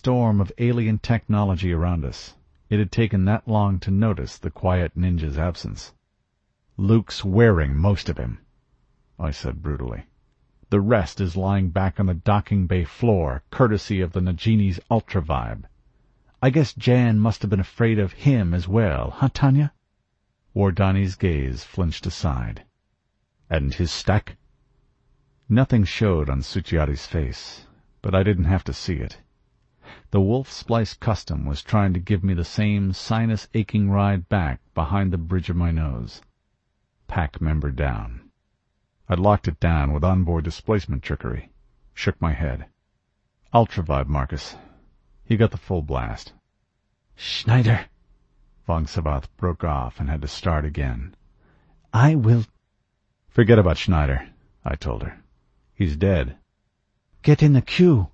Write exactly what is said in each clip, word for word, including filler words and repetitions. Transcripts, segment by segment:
storm of alien technology around us, it had taken that long to notice the quiet ninja's absence. "Luke's wearing most of him," I said brutally. "The rest is lying back on the docking bay floor, courtesy of the Nagini's ultra-vibe. I guess Jan must have been afraid of him as well, huh, Tanya?" Wardani's gaze flinched aside. "And his stack?" Nothing showed on Suchiati's face, but I didn't have to see it. The wolf-splice custom was trying to give me the same sinus-aching ride back behind the bridge of my nose. Pack member down. I locked it down with onboard displacement trickery. Shook my head. "Ultra-vibe, Marcus. He got the full blast." "Schneider!" Von Sabath broke off and had to start again. "I will—" "Forget about Schneider," I told her. "He's dead." "Get in the queue."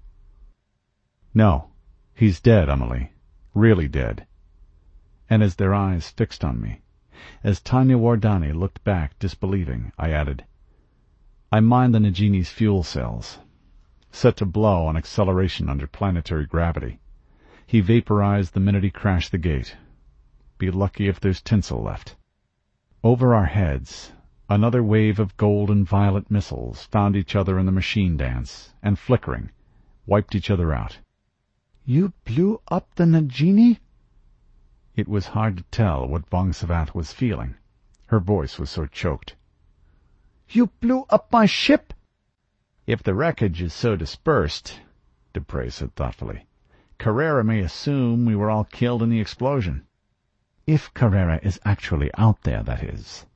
"No, he's dead, Amelie. Really dead." And as their eyes fixed on me, as Tanya Wardani looked back disbelieving, I added, "I mined the Nagini's fuel cells. Set to blow on acceleration under planetary gravity. He vaporized the minute he crashed the gate. Be lucky if there's tinsel left." Over our heads, another wave of gold and violet missiles found each other in the machine dance, and flickering, wiped each other out. "You blew up the Nagini?" It was hard to tell what Von Sabath was feeling. Her voice was so choked. "You blew up my ship?" "If the wreckage is so dispersed," Dupre said thoughtfully, "Carrera may assume we were all killed in the explosion." "If Carrera is actually out there, that is."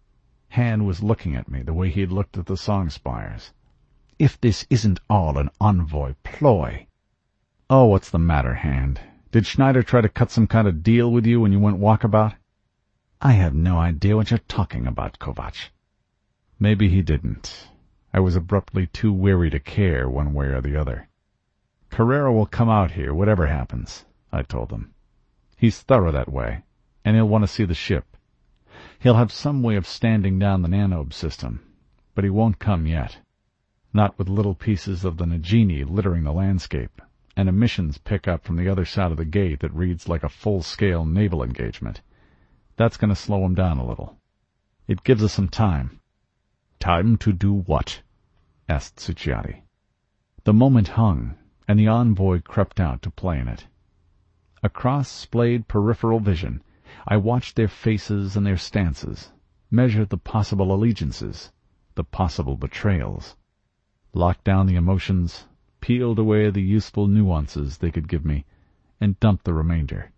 Han was looking at me the way he had looked at the song spires. "If this isn't all an envoy ploy." "Oh, what's the matter, Hand? Did Schneider try to cut some kind of deal with you when you went walkabout?" "I have no idea what you're talking about, Kovac." Maybe he didn't. I was abruptly too weary to care one way or the other. "Carrera will come out here, whatever happens," I told them. "He's thorough that way, and he'll want to see the ship. He'll have some way of standing down the nanobe system, but he won't come yet. Not with little pieces of the Nagini littering the landscape, and emissions pick up from the other side of the gate that reads like a full-scale naval engagement. That's going to slow him down a little. It gives us some time." "Time to do what?" asked Suchiati. The moment hung, and the envoy crept out to play in it. Across splayed peripheral vision, I watched their faces and their stances, measured the possible allegiances, the possible betrayals, locked down the emotions, peeled away the useful nuances they could give me, and dumped the remainder.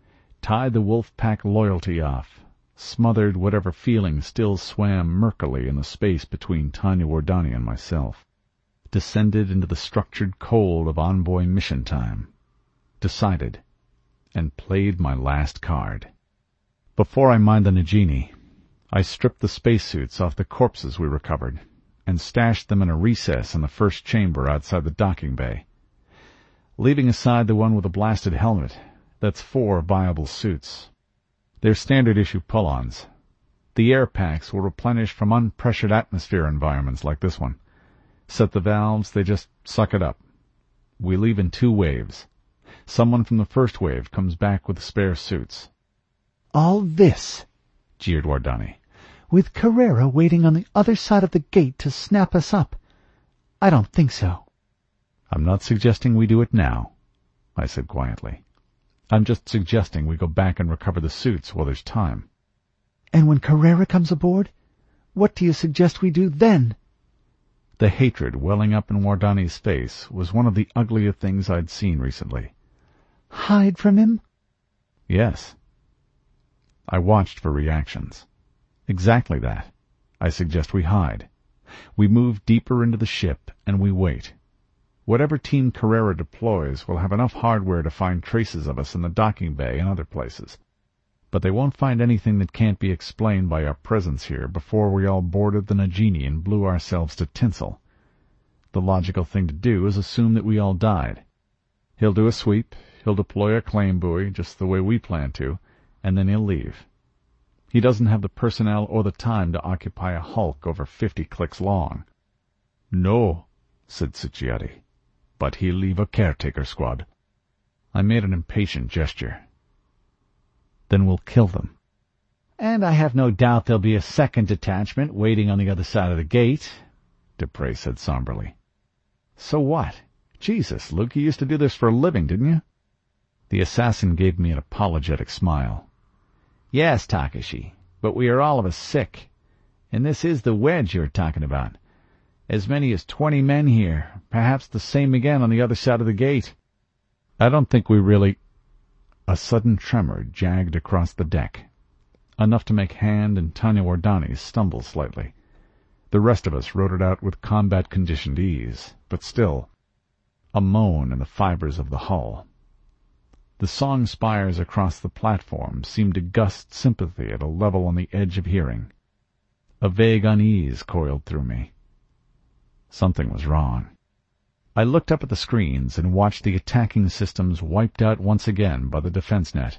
Tied the wolf pack loyalty off, smothered whatever feelings still swam murkily in the space between Tanya Wardani and myself. Descended into the structured cold of envoy mission time. Decided, and played my last card. Before I mined the Nagini, I stripped the spacesuits off the corpses we recovered, and stashed them in a recess in the first chamber outside the docking bay. Leaving aside the one with the blasted helmet, that's four viable suits. They're standard-issue pull-ons. The air packs will replenish from unpressured atmosphere environments like this one. Set the valves, they just suck it up. We leave in two waves. Someone from the first wave comes back with the spare suits. "All this," jeered Wardani, "with Carrera waiting on the other side of the gate to snap us up? I don't think so." "I'm not suggesting we do it now," I said quietly. "I'm just suggesting we go back and recover the suits while there's time." "And when Carrera comes aboard, what do you suggest we do then?" The hatred welling up in Wardani's face was one of the uglier things I'd seen recently. "Hide from him?" "Yes." I watched for reactions. "Exactly that. I suggest we hide. We move deeper into the ship, and we wait. Whatever team Carrera deploys will have enough hardware to find traces of us in the docking bay and other places. But they won't find anything that can't be explained by our presence here before we all boarded the Nagini and blew ourselves to tinsel. The logical thing to do is assume that we all died. He'll do a sweep, he'll deploy a claim buoy just the way we plan to, and then he'll leave. He doesn't have the personnel or the time to occupy a hulk over fifty clicks long." "No," said Suchiati, "but he'll leave a caretaker squad." I made an impatient gesture. Then we'll kill them. And I have no doubt there'll be a second detachment waiting on the other side of the gate, Dupree said somberly. So what? Jesus, Luke, you used to do this for a living, didn't you? The assassin gave me an apologetic smile. Yes, Takashi, but we are all of us sick. And this is the wedge you're talking about. As many as twenty men here, perhaps the same again on the other side of the gate. I don't think we really... A sudden tremor jagged across the deck, enough to make Hand and Tanya Wardani stumble slightly. The rest of us rode it out with combat-conditioned ease, but still, a moan in the fibers of the hull. The song spires across the platform seemed to gust sympathy at a level on the edge of hearing. A vague unease coiled through me. Something was wrong. I looked up at the screens and watched the attacking systems wiped out once again by the defense net.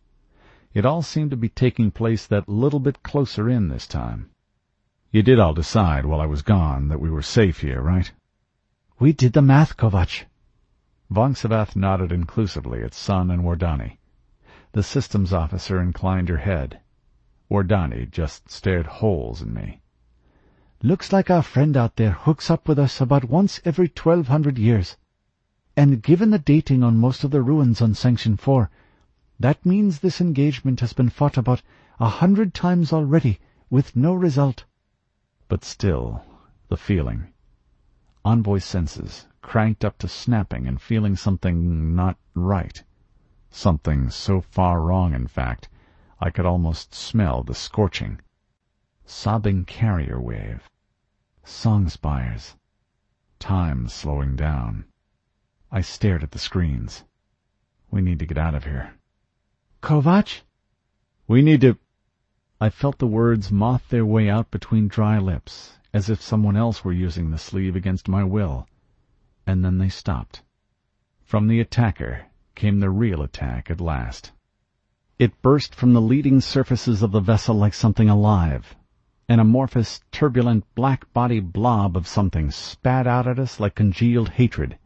It all seemed to be taking place that little bit closer in this time. You did all decide while I was gone that we were safe here, right? We did the math, Kovac. Vongsavath nodded inclusively at Sun and Wardani. The systems officer inclined her head. Wardani just stared holes in me. Looks like our friend out there hooks up with us about once every twelve hundred years. And given the dating on most of the ruins on Sanction four, that means this engagement has been fought about a hundred times already, with no result. But still, the feeling. Envoy's senses, cranked up to snapping and feeling something not right. Something so far wrong, in fact, I could almost smell the scorching. Sobbing carrier wave. Song spires. Time slowing down. I stared at the screens. We need to get out of here. Kovac? We need to... I felt the words moth their way out between dry lips, as if someone else were using the sleeve against my will. And then they stopped. From the attacker came the real attack at last. It burst from the leading surfaces of the vessel like something alive. An amorphous, turbulent, black-bodied blob of something spat out at us like congealed hatred.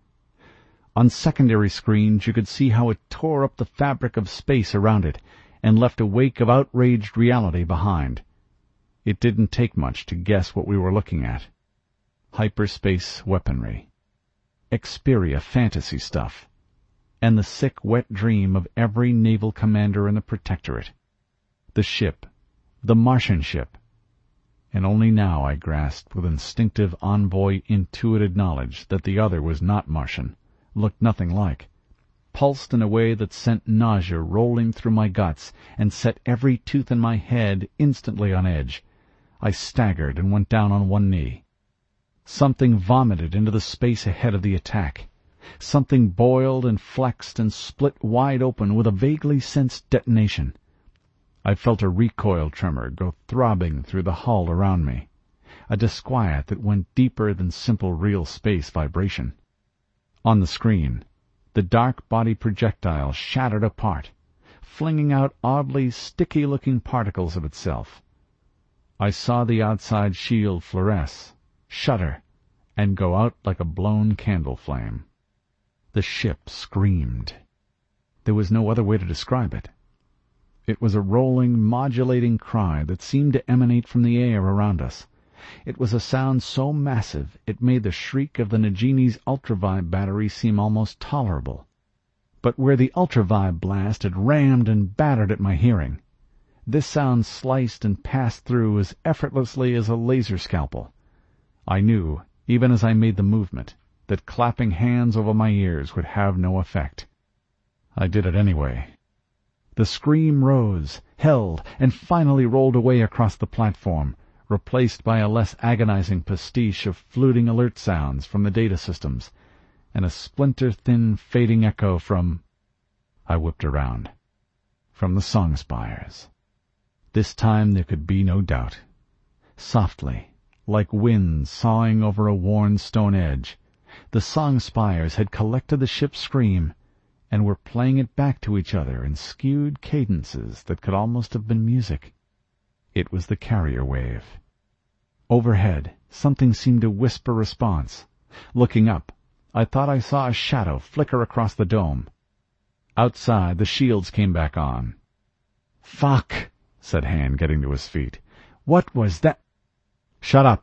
On secondary screens you could see how it tore up the fabric of space around it and left a wake of outraged reality behind. It didn't take much to guess what we were looking at. Hyperspace weaponry. Xperia fantasy stuff. And the sick, wet dream of every naval commander in the Protectorate. The ship. The Martian ship. And only now I grasped with instinctive envoy-intuited knowledge that the other was not Martian, looked nothing like, pulsed in a way that sent nausea rolling through my guts and set every tooth in my head instantly on edge. I staggered and went down on one knee. Something vomited into the space ahead of the attack. Something boiled and flexed and split wide open with a vaguely sensed detonation. I felt a recoil tremor go throbbing through the hull around me, a disquiet that went deeper than simple real space vibration. On the screen, the dark body projectile shattered apart, flinging out oddly sticky-looking particles of itself. I saw the outside shield fluoresce, shudder, and go out like a blown candle flame. The ship screamed. There was no other way to describe it. It was a rolling, modulating cry that seemed to emanate from the air around us. It was a sound so massive it made the shriek of the Nagini's ultravibe battery seem almost tolerable. But where the ultravibe blast had rammed and battered at my hearing, this sound sliced and passed through as effortlessly as a laser scalpel. I knew, even as I made the movement, that clapping hands over my ears would have no effect. I did it anyway. The scream rose, held, and finally rolled away across the platform, replaced by a less agonizing pastiche of fluting alert sounds from the data systems, and a splinter-thin fading echo from... I whipped around. From the song spires. This time there could be no doubt. Softly, like wind sawing over a worn stone edge, the song spires had collected the ship's scream, and were playing it back to each other in skewed cadences that could almost have been music. It was the carrier wave. Overhead, something seemed to whisper response. Looking up, I thought I saw a shadow flicker across the dome. Outside, the shields came back on. "Fuck," said Hand, getting to his feet. "What was that?" "Shut up."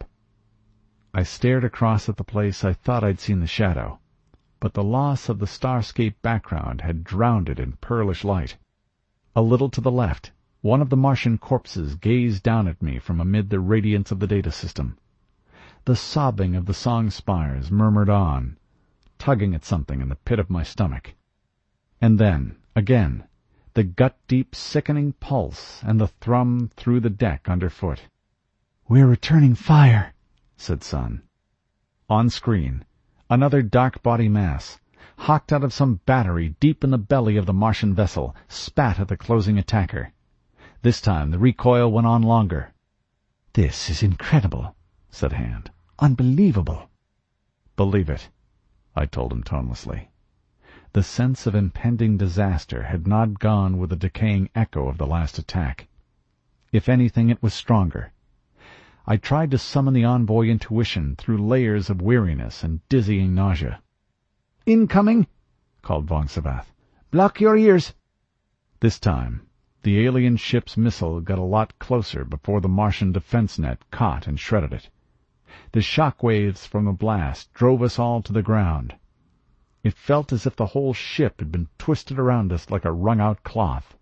I stared across at the place I thought I'd seen the shadow, but the loss of the starscape background had drowned it in pearlish light. A little to the left, one of the Martian corpses gazed down at me from amid the radiance of the data system. The sobbing of the song spires murmured on, tugging at something in the pit of my stomach. And then, again, the gut-deep sickening pulse and the thrum through the deck underfoot. "We're returning fire," said Sun. On screen, another dark body mass, hawked out of some battery deep in the belly of the Martian vessel, spat at the closing attacker. This time the recoil went on longer. "This is incredible," said Hand. "Unbelievable." "Believe it," I told him tonelessly. The sense of impending disaster had not gone with the decaying echo of the last attack. If anything, it was stronger. I tried to summon the envoy intuition through layers of weariness and dizzying nausea. "Incoming!" called Vongsabath. "Block your ears!" This time, the alien ship's missile got a lot closer before the Martian defense net caught and shredded it. The shock waves from the blast drove us all to the ground. It felt as if the whole ship had been twisted around us like a wrung-out cloth.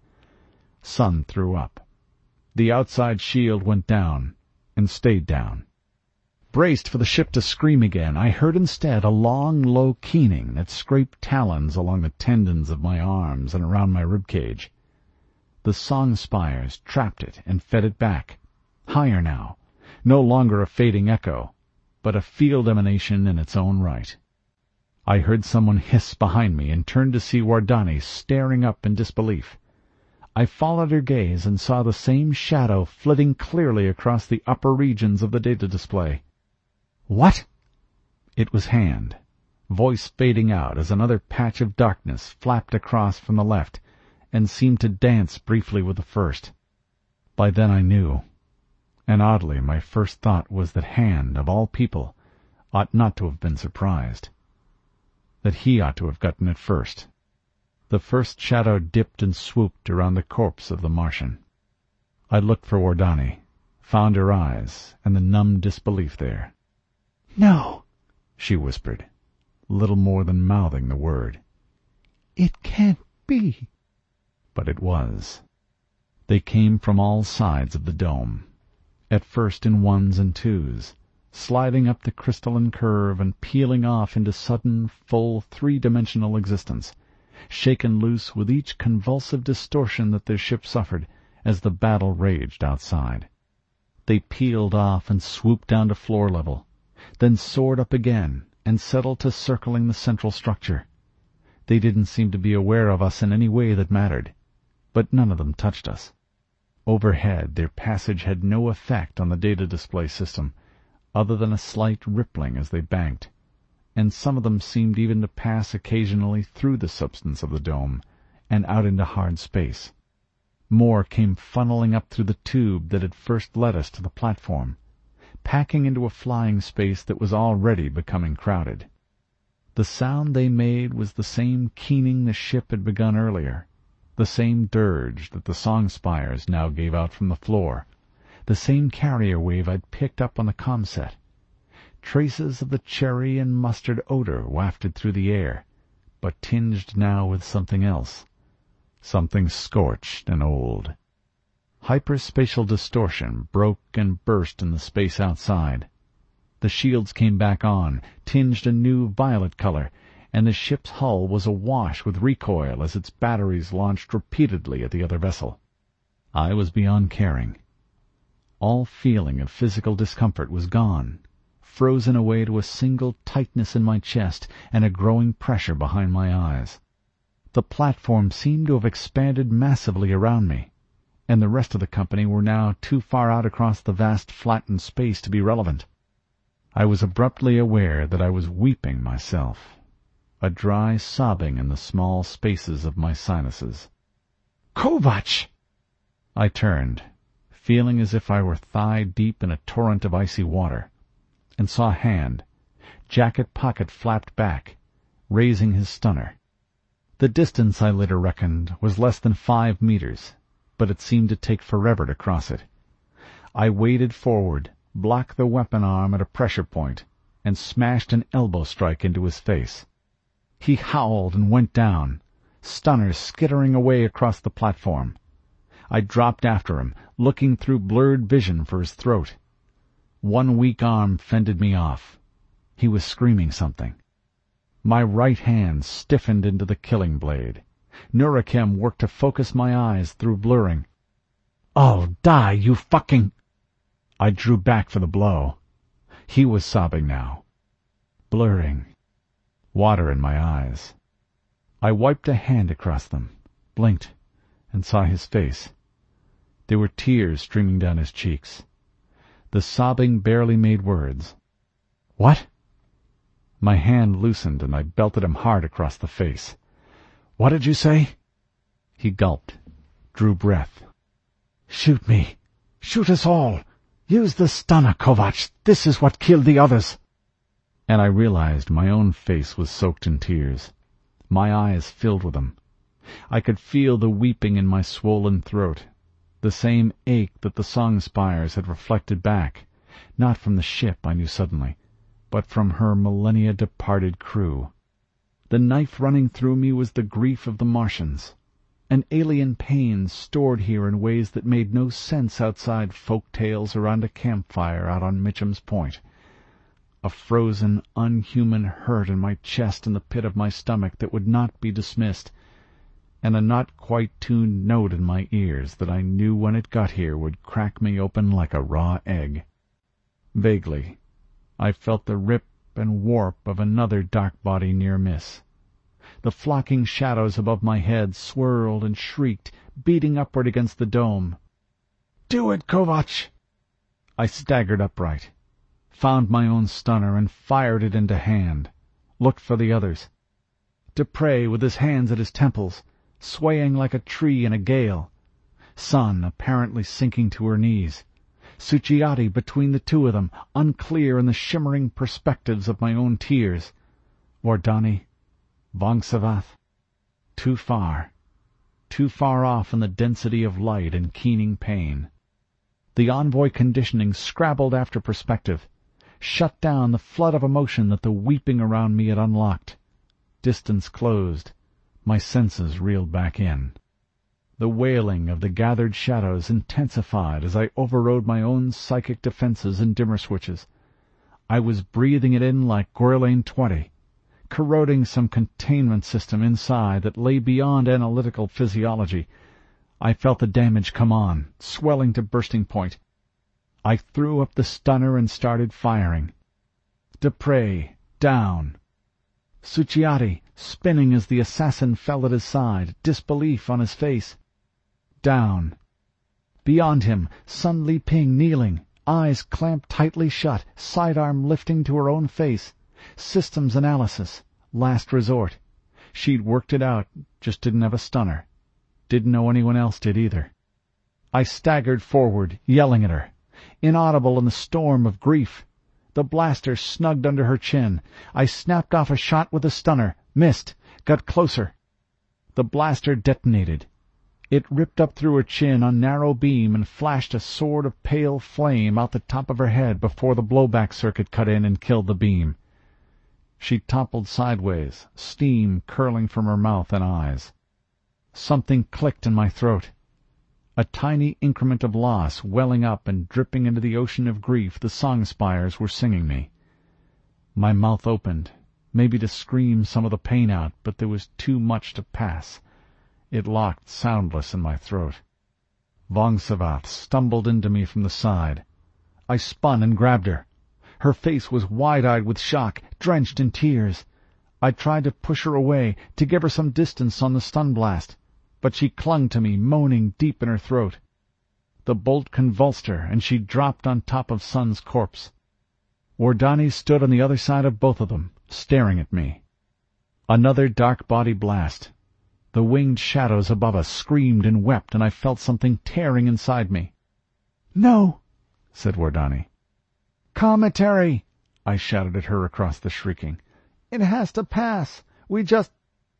Sun threw up. The outside shield went down, and stayed down. Braced for the ship to scream again, I heard instead a long, low keening that scraped talons along the tendons of my arms and around my ribcage. The song spires trapped it and fed it back, higher now, no longer a fading echo, but a field emanation in its own right. I heard someone hiss behind me and turned to see Wardani staring up in disbelief. I followed her gaze and saw the same shadow flitting clearly across the upper regions of the data display. "What?" It was Hand, voice fading out as another patch of darkness flapped across from the left and seemed to dance briefly with the first. By then I knew, and oddly my first thought was that Hand, of all people, ought not to have been surprised. That he ought to have gotten it first. The first shadow dipped and swooped around the corpse of the Martian. I looked for Wardani, found her eyes and the numb disbelief there. "No," she whispered, little more than mouthing the word. "It can't be." But it was. They came from all sides of the dome, at first in ones and twos, sliding up the crystalline curve and peeling off into sudden, full, three-dimensional existence, shaken loose with each convulsive distortion that their ship suffered as the battle raged outside. They peeled off and swooped down to floor level, then soared up again and settled to circling the central structure. They didn't seem to be aware of us in any way that mattered, but none of them touched us. Overhead, their passage had no effect on the data display system, other than a slight rippling as they banked, and some of them seemed even to pass occasionally through the substance of the dome and out into hard space. More came funneling up through the tube that had first led us to the platform, packing into a flying space that was already becoming crowded. The sound they made was the same keening the ship had begun earlier, the same dirge that the song spires now gave out from the floor, the same carrier wave I'd picked up on the comset. Traces of the cherry and mustard odor wafted through the air, but tinged now with something else, something scorched and old. Hyperspatial distortion broke and burst in the space outside. The shields came back on, tinged a new violet color, and the ship's hull was awash with recoil as its batteries launched repeatedly at the other vessel. I was beyond caring. All feeling of physical discomfort was gone, frozen away to a single tightness in my chest and a growing pressure behind my eyes. The platform seemed to have expanded massively around me, and the rest of the company were now too far out across the vast flattened space to be relevant. I was abruptly aware that I was weeping myself, a dry sobbing in the small spaces of my sinuses. "Kovach!" I turned, feeling as if I were thigh-deep in a torrent of icy water, and saw Hand, jacket pocket flapped back, raising his stunner. The distance, I later reckoned, was less than five meters, but it seemed to take forever to cross it. I waded forward, blocked the weapon arm at a pressure point, and smashed an elbow strike into his face. He howled and went down, stunners skittering away across the platform. I dropped after him, looking through blurred vision for his throat. One weak arm fended me off. He was screaming something. My right hand stiffened into the killing blade. Nurachem worked to focus my eyes through blurring. "I'll die, you fucking—" I drew back for the blow. He was sobbing now. Blurring. Water in my eyes. I wiped a hand across them, blinked, and saw his face. There were tears streaming down his cheeks. The sobbing barely made words. "What?" My hand loosened, and I belted him hard across the face. "What did you say?" He gulped, drew breath. "Shoot me. Shoot us all. Use the stunner, Kovac. This is what killed the others." And I realized my own face was soaked in tears. My eyes filled with them. I could feel the weeping in my swollen throat, the same ache that the song spires had reflected back, not from the ship, I knew suddenly, but from her millennia-departed crew. The knife running through me was the grief of the Martians, an alien pain stored here in ways that made no sense outside folk tales around a campfire out on Mitchum's Point. A frozen, unhuman hurt in my chest and the pit of my stomach that would not be dismissed, and a not-quite-tuned note in my ears that I knew when it got here would crack me open like a raw egg. Vaguely, I felt the rip and warp of another dark body near miss. The flocking shadows above my head swirled and shrieked, beating upward against the dome. "Do it, Kovac!" I staggered upright, found my own stunner and fired it into hand, looked for the others. Dupre, with his hands at his temples, swaying like a tree in a gale. Sun apparently sinking to her knees. Suchiati between the two of them, unclear in the shimmering perspectives of my own tears. Wardani, Vongsavat, too far, too far off in the density of light and keening pain. The envoy conditioning scrabbled after perspective, shut down the flood of emotion that the weeping around me had unlocked. Distance closed. My senses reeled back in. The wailing of the gathered shadows intensified as I overrode my own psychic defenses and dimmer switches. I was breathing it in like Gorlane twenty, corroding some containment system inside that lay beyond analytical physiology. I felt the damage come on, swelling to bursting point. I threw up the stunner and started firing. Dupre, down. Suchiati, spinning as the assassin fell at his side, disbelief on his face. Down. Beyond him, Sun Li Ping kneeling, eyes clamped tightly shut, sidearm lifting to her own face. Systems analysis. Last resort. She'd worked it out, just didn't have a stunner. Didn't know anyone else did either. I staggered forward, yelling at her, inaudible in the storm of grief. The blaster snugged under her chin. I snapped off a shot with a stunner, missed, got closer. The blaster detonated. It ripped up through her chin on narrow beam and flashed a sword of pale flame out the top of her head before the blowback circuit cut in and killed the beam. She toppled sideways, steam curling from her mouth and eyes. Something clicked in my throat. A tiny increment of loss welling up and dripping into the ocean of grief the song spires were singing me. My mouth opened, maybe to scream some of the pain out, but there was too much to pass. It locked soundless in my throat. Vongsavat stumbled into me from the side. I spun and grabbed her. Her face was wide-eyed with shock, drenched in tears. I tried to push her away, to give her some distance on the stun blast, but she clung to me, moaning deep in her throat. The bolt convulsed her, and she dropped on top of Sun's corpse. Wardani stood on the other side of both of them, staring at me. Another dark body blast. The winged shadows above us screamed and wept, and I felt something tearing inside me. "No," said Wardani. "Cometary," I shouted at her across the shrieking. "It has to pass. We just—"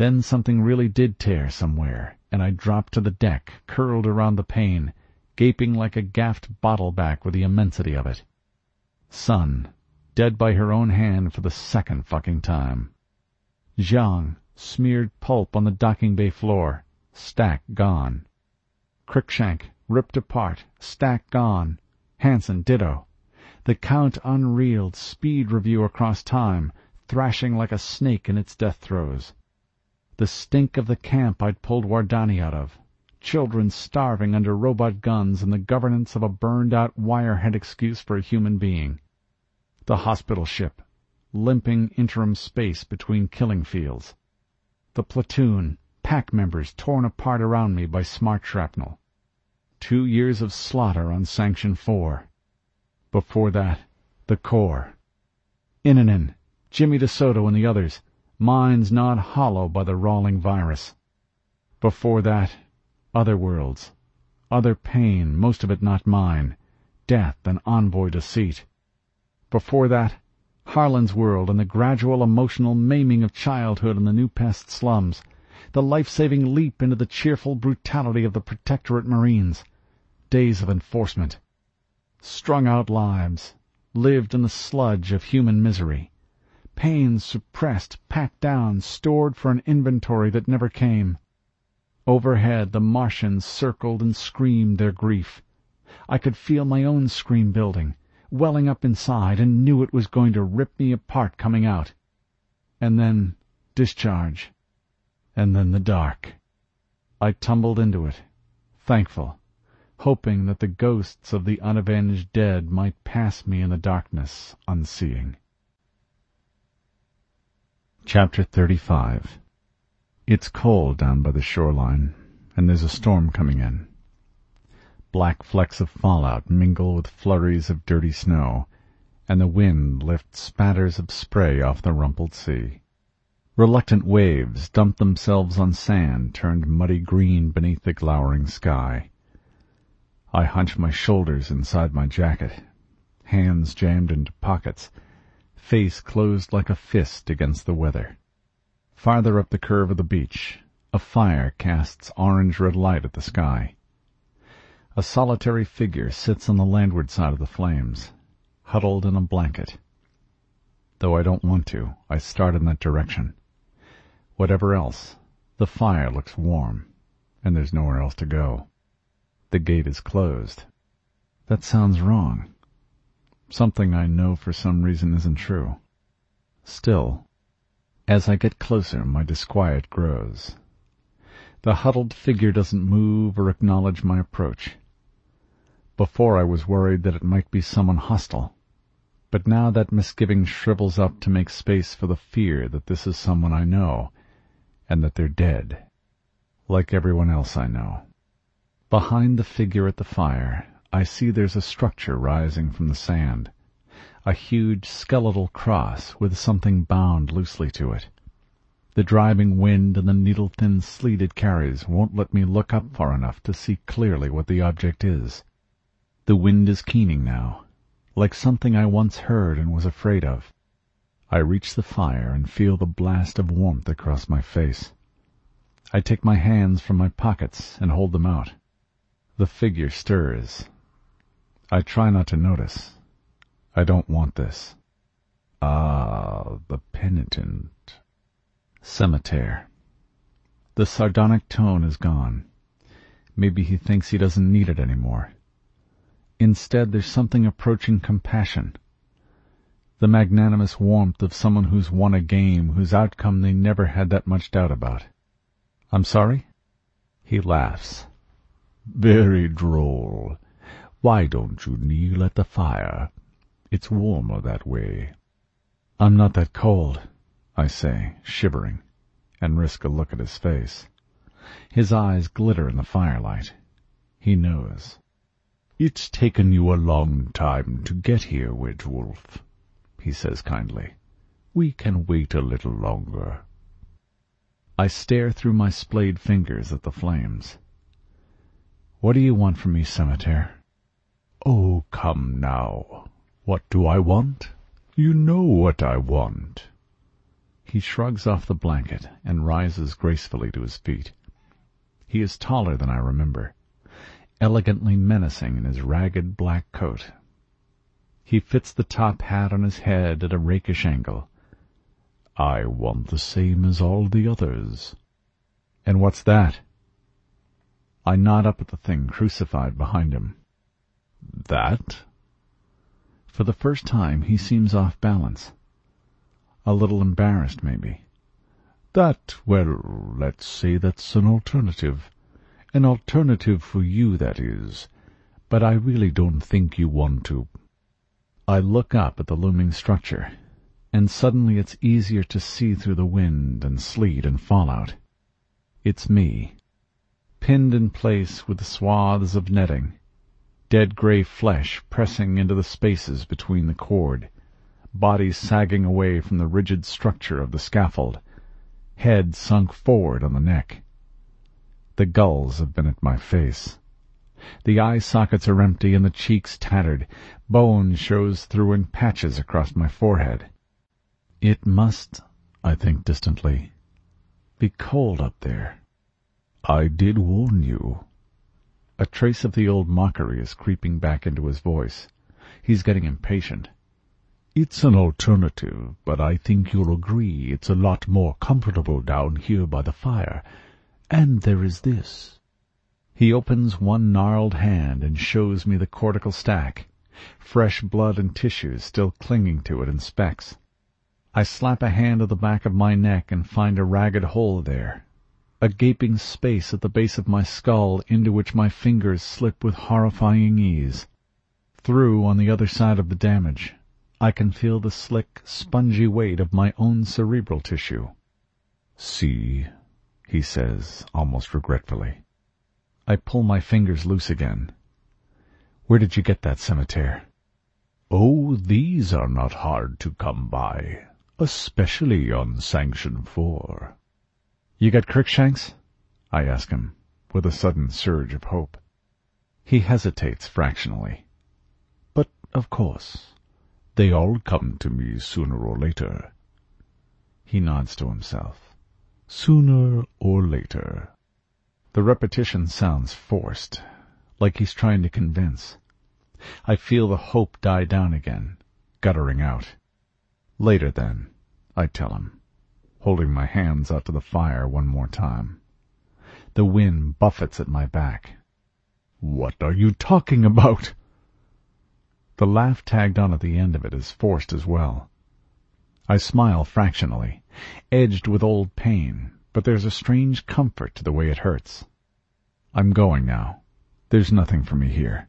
Then something really did tear somewhere, and I dropped to the deck, curled around the pane, gaping like a gaffed bottle-back with the immensity of it. Sun, dead by her own hand for the second fucking time. Zhang, smeared pulp on the docking bay floor, stack gone. Cruikshank, ripped apart, stack gone. Hansen, ditto. The Count unreeled, speed review across time, thrashing like a snake in its death throes. The stink of the camp I'd pulled Wardani out of. Children starving under robot guns and the governance of a burned-out wirehead excuse for a human being. The hospital ship, limping interim space between killing fields. The platoon, pack members torn apart around me by smart shrapnel. Two years of slaughter on Sanction four. Before that, the Corps. Inanen, Jimmy DeSoto and the others, minds gnawed hollow by the rawling virus. Before that, other worlds. Other pain, most of it not mine. Death and envoy deceit. Before that, Harlan's world and the gradual emotional maiming of childhood in the New Pest slums. The life-saving leap into the cheerful brutality of the Protectorate Marines. Days of enforcement. Strung-out lives, lived in the sludge of human misery. Pains suppressed, packed down, stored for an inventory that never came. Overhead the Martians circled and screamed their grief. I could feel my own scream building, welling up inside, and knew it was going to rip me apart coming out. And then discharge. And then the dark. I tumbled into it, thankful, hoping that the ghosts of the unavenged dead might pass me in the darkness unseeing. Chapter thirty-five. It's cold down by the shoreline, and there's a storm coming in. Black flecks of fallout mingle with flurries of dirty snow, and the wind lifts spatters of spray off the rumpled sea. Reluctant waves dump themselves on sand turned muddy green beneath the glowering sky. I hunch my shoulders inside my jacket, hands jammed into pockets, face closed like a fist against the weather. Farther up the curve of the beach, a fire casts orange-red light at the sky. A solitary figure sits on the landward side of the flames, huddled in a blanket. Though I don't want to, I start in that direction. Whatever else, the fire looks warm, and there's nowhere else to go. The gate is closed. That sounds wrong. Something I know for some reason isn't true. Still, as I get closer, my disquiet grows. The huddled figure doesn't move or acknowledge my approach. Before I was worried that it might be someone hostile, but now that misgiving shrivels up to make space for the fear that this is someone I know, and that they're dead, like everyone else I know. Behind the figure at the fire, I see there's a structure rising from the sand, a huge skeletal cross with something bound loosely to it. The driving wind and the needle-thin sleet it carries won't let me look up far enough to see clearly what the object is. The wind is keening now, like something I once heard and was afraid of. I reach the fire and feel the blast of warmth across my face. I take my hands from my pockets and hold them out. The figure stirs. I try not to notice. I don't want this. Ah, the penitent. Cemetery. The sardonic tone is gone. Maybe he thinks he doesn't need it anymore. Instead, there's something approaching compassion. The magnanimous warmth of someone who's won a game whose outcome they never had that much doubt about. I'm sorry? He laughs. Very droll. Why don't you kneel at the fire? It's warmer that way. I'm not that cold, I say, shivering, and risk a look at his face. His eyes glitter in the firelight. He knows. It's taken you a long time to get here, Wedgewolf, he says kindly. We can wait a little longer. I stare through my splayed fingers at the flames. What do you want from me, Cemetery? Oh, come now. What do I want? You know what I want. He shrugs off the blanket and rises gracefully to his feet. He is taller than I remember, elegantly menacing in his ragged black coat. He fits the top hat on his head at a rakish angle. "I want the same as all the others." "And what's that?" I nod up at the thing crucified behind him. "That?" For the first time he seems off balance. A little embarrassed, maybe. "That, well, let's say that's an alternative. An alternative for you, that is. But I really don't think you want to." I look up at the looming structure, and suddenly it's easier to see through the wind and sleet and fallout. It's me, pinned in place with swaths of netting, dead grey flesh pressing into the spaces between the cord, body sagging away from the rigid structure of the scaffold, head sunk forward on the neck. The gulls have been at my face. The eye sockets are empty and the cheeks tattered. Bone shows through in patches across my forehead. It must, I think distantly, be cold up there. "I did warn you." A trace of the old mockery is creeping back into his voice. He's getting impatient. "It's an alternative, but I think you'll agree it's a lot more comfortable down here by the fire. And there is this." He opens one gnarled hand and shows me the cortical stack, fresh blood and tissues still clinging to it in specks. I slap a hand at the back of my neck and find a ragged hole there, a gaping space at the base of my skull into which my fingers slip with horrifying ease. Through, on the other side of the damage, I can feel the slick, spongy weight of my own cerebral tissue. "See," he says, almost regretfully. I pull my fingers loose again. "Where did you get that scimitar?" "Oh, these are not hard to come by, especially on Sanction four. "You got Cruikshanks?" I ask him, with a sudden surge of hope. He hesitates fractionally. "But, of course, they all come to me sooner or later." He nods to himself. "Sooner or later." The repetition sounds forced, like he's trying to convince. I feel the hope die down again, guttering out. "Later, then," I tell him, holding my hands out to the fire one more time. The wind buffets at my back. "What are you talking about?" The laugh tagged on at the end of it is forced as well. I smile fractionally, edged with old pain, but there's a strange comfort to the way it hurts. "I'm going now. There's nothing for me here."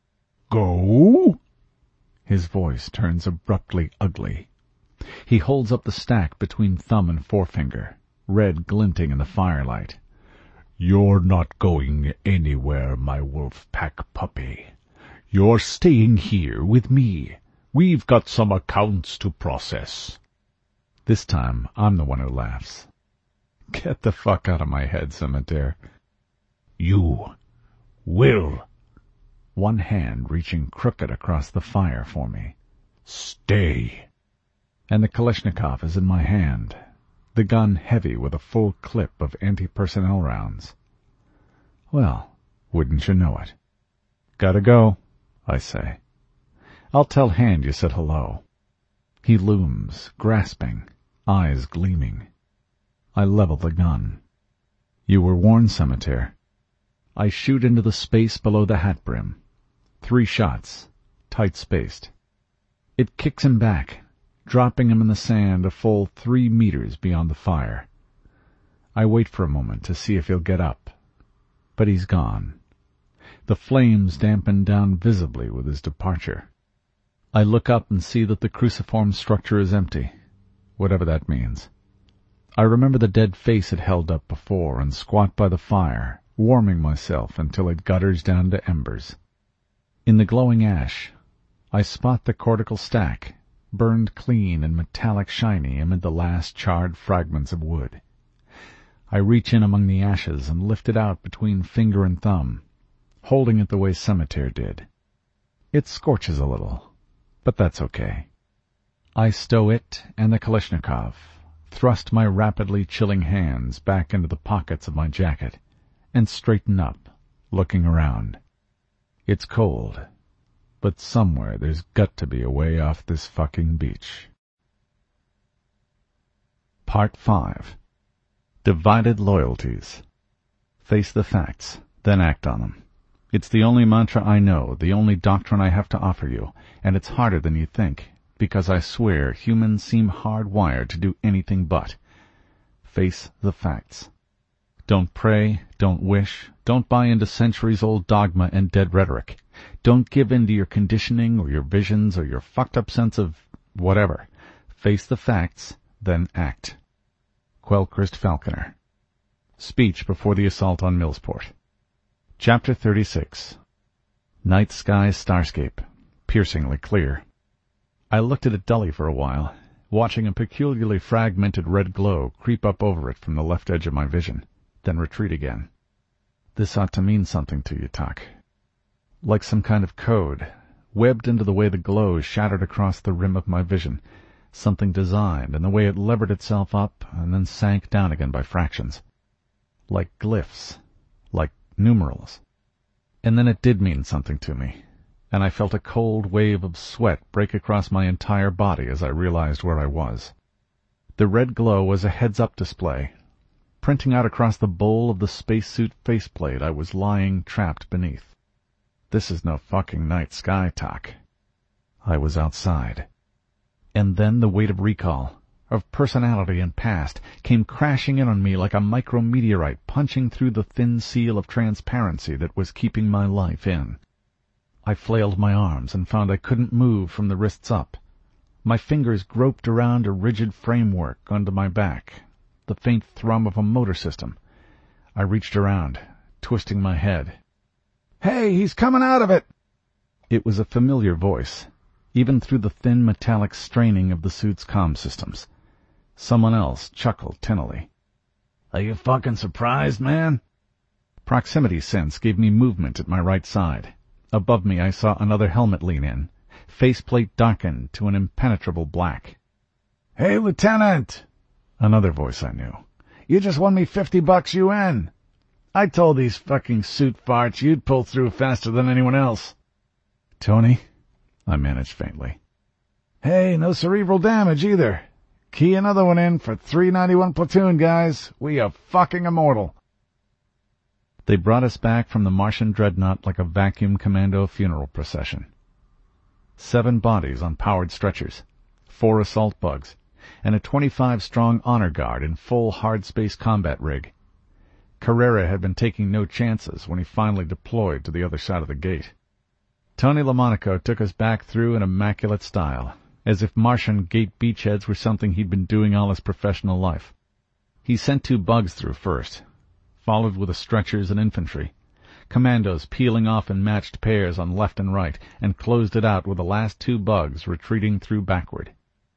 "Go?" His voice turns abruptly ugly. He holds up the stack between thumb and forefinger, red glinting in the firelight. "You're not going anywhere, my wolf-pack puppy. You're staying here with me. We've got some accounts to process." This time, I'm the one who laughs. "Get the fuck out of my head, Scimitar." "You will." One hand reaching crooked across the fire for me. "Stay." And the Kalashnikov is in my hand, the gun heavy with a full clip of anti-personnel rounds. Well, wouldn't you know it? "Gotta go," I say. "I'll tell Hand you said hello." He looms, grasping, eyes gleaming. I level the gun. "You were warned, Scimitar." I shoot into the space below the hat brim. Three shots, tight-spaced. It kicks him back, dropping him in the sand a full three meters beyond the fire. I wait for a moment to see if he'll get up, but he's gone. The flames dampen down visibly with his departure. I look up and see that the cruciform structure is empty, whatever that means. I remember the dead face it held up before and squat by the fire, warming myself until it gutters down to embers. In the glowing ash, I spot the cortical stack, burned clean and metallic shiny amid the last charred fragments of wood. I reach in among the ashes and lift it out between finger and thumb, holding it the way Scimitar did. It scorches a little, but that's okay. I stow it and the Kalashnikov, thrust my rapidly chilling hands back into the pockets of my jacket, and straighten up, looking around. It's cold, but somewhere there's got to be a way off this fucking beach. Part five. Divided Loyalties. Face the facts, then act on them. It's the only mantra I know, the only doctrine I have to offer you, and it's harder than you think, because I swear humans seem hardwired to do anything but. Face the facts. Don't pray, don't wish, don't buy into centuries-old dogma and dead rhetoric. Don't give in to your conditioning or your visions or your fucked-up sense of whatever. Face the facts, then act. Quellcrist Falconer. Speech before the assault on Millsport. Chapter thirty-six. Night sky starscape, piercingly clear. I looked at it dully for a while, watching a peculiarly fragmented red glow creep up over it from the left edge of my vision, then retreat again. This ought to mean something to you, Tak. Like some kind of code, webbed into the way the glow shattered across the rim of my vision, something designed in the way it levered itself up and then sank down again by fractions. Like glyphs, like numerals. And then it did mean something to me, and I felt a cold wave of sweat break across my entire body as I realized where I was. The red glow was a heads-up display, printing out across the bowl of the spacesuit faceplate I was lying trapped beneath. This is no fucking night sky, Tak. I was outside. And then the weight of recall, of personality and past, came crashing in on me like a micrometeorite punching through the thin seal of transparency that was keeping my life in. I flailed my arms and found I couldn't move from the wrists up. My fingers groped around a rigid framework under my back, the faint thrum of a motor system. I reached around, twisting my head. "Hey, he's coming out of it!" It was a familiar voice, even through the thin metallic straining of the suit's comm systems. Someone else chuckled tinnily. "Are you fucking surprised, man?" Proximity sense gave me movement at my right side. Above me I saw another helmet lean in, faceplate darkened to an impenetrable black. "Hey, Lieutenant!" Another voice I knew. "You just won me fifty bucks U N. I told these fucking suit farts you'd pull through faster than anyone else." "Tony?" I managed faintly. "Hey, no cerebral damage either. Key another one in for three ninety-one platoon, guys. We are fucking immortal." They brought us back from the Martian dreadnought like a vacuum commando funeral procession. Seven bodies on powered stretchers, four assault bugs, and a twenty-five strong honor guard in full hard space combat rig. Carrera had been taking no chances when he finally deployed to the other side of the gate. Tony LaMonaco took us back through in immaculate style, as if Martian gate beachheads were something he'd been doing all his professional life. He sent two bugs through first, followed with the stretchers and infantry, commandos peeling off in matched pairs on left and right, and closed it out with the last two bugs retreating through backward.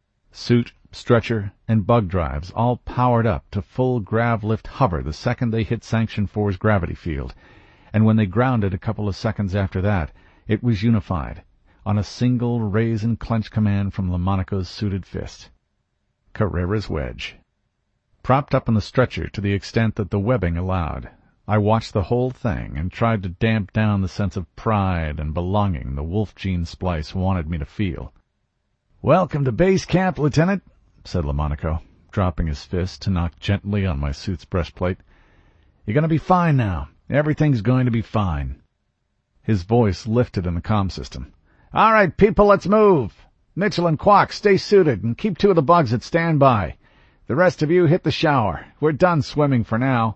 Suit, stretcher, and bug drives all powered up to full grav-lift hover the second they hit Sanction four's gravity field, and when they grounded a couple of seconds after that, it was unified, on a single raise and clench command from LaMonaco's suited fist. Carrera's wedge. Propped up on the stretcher to the extent that the webbing allowed, I watched the whole thing and tried to damp down the sense of pride and belonging the wolf gene splice wanted me to feel. "Welcome to base camp, Lieutenant," said LaMonaco, dropping his fist to knock gently on my suit's breastplate. "You're going to be fine now. Everything's going to be fine." His voice lifted in the comm system. "All right, people, let's move. Mitchell and Quack, stay suited and keep two of the bugs at standby. The rest of you hit the shower. We're done swimming for now.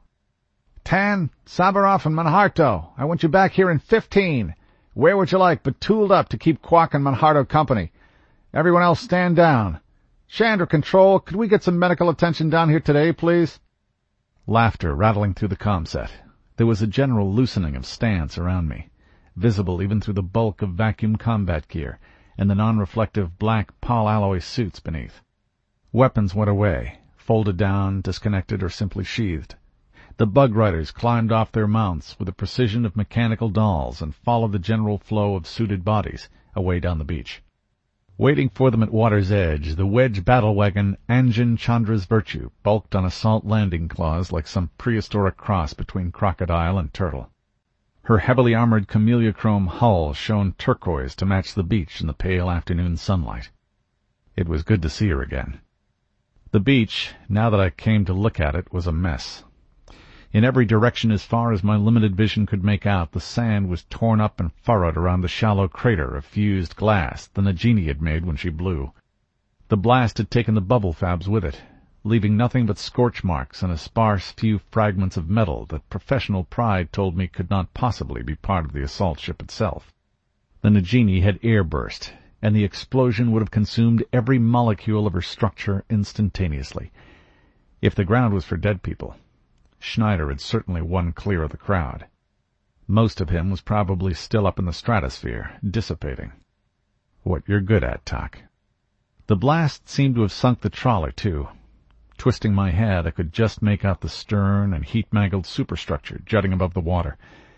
Tan, Sabaroff, and Manharto, I want you back here in fifteen. Where would you like, but tooled up to keep Quack and Manharto company. Everyone else stand down. Chandra Control, could we get some medical attention down here today, please?" Laughter rattling through the comm set. There was a general loosening of stance around me, visible even through the bulk of vacuum combat gear and the non-reflective black polyalloy suits beneath. Weapons went away, folded down, disconnected, or simply sheathed. The bug riders climbed off their mounts with the precision of mechanical dolls and followed the general flow of suited bodies away down the beach. Waiting for them at water's edge, the wedge battle wagon Anjan Chandra's Virtue bulked on a salt landing clause like some prehistoric cross between crocodile and turtle. Her heavily armored chameleochrome hull shone turquoise to match the beach in the pale afternoon sunlight. It was good to see her again. The beach, now that I came to look at it, was a mess. In every direction as far as my limited vision could make out, the sand was torn up and furrowed around the shallow crater of fused glass the Nagini had made when she blew. The blast had taken the bubble fabs with it, leaving nothing but scorch marks and a sparse few fragments of metal that professional pride told me could not possibly be part of the assault ship itself. The Nagini had air burst, and the explosion would have consumed every molecule of her structure instantaneously. If the ground was for dead people, Schneider had certainly won clear of the crowd. Most of him was probably still up in the stratosphere, dissipating. What you're good at, Talk. The blast seemed to have sunk the trawler, too. Twisting my head, I could just make out the stern and heat-mangled superstructure jutting above the water.